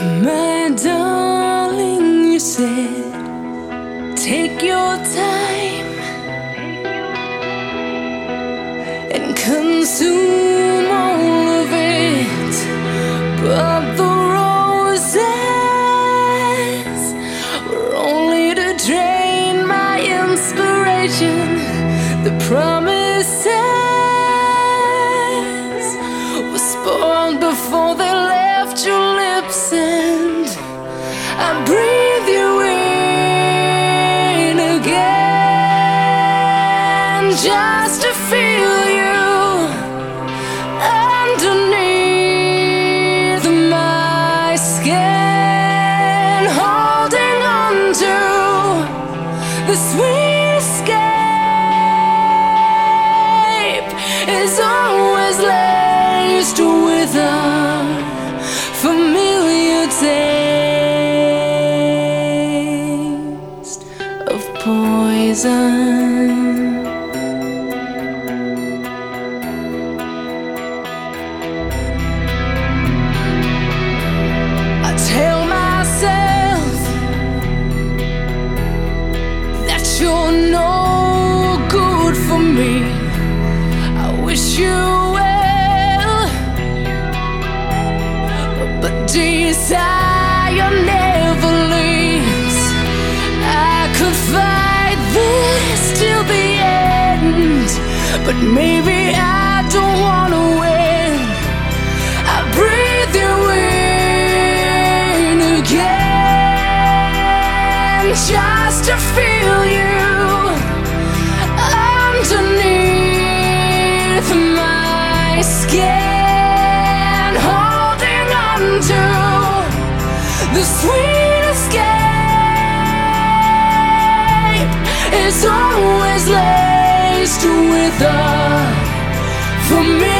My darling, you said, take your time and consume all of it. But the roses were only to drain my inspiration. The promises were spoiled before they left your lips, and I breathe you in again just to feel you underneath my skin, holding on to the sweet escape is always laced with a familiar taste of poison. I tell myself that you're no good for me. I wish you well, but desire never leaves. I could fight this till the end, but maybe I don't wanna win. I breathe you in again just to feel you underneath my skin, holding on to the sweet escape is always laced with a familiar